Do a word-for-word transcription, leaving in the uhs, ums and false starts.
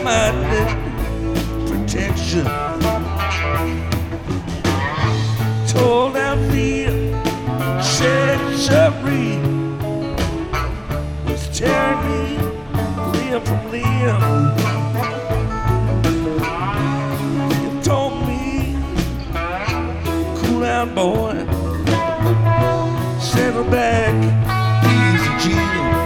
might need protection. Told out fear, treachery was tearing me limb from limb. You told me, cool down, boy, settle back, easy, Gino.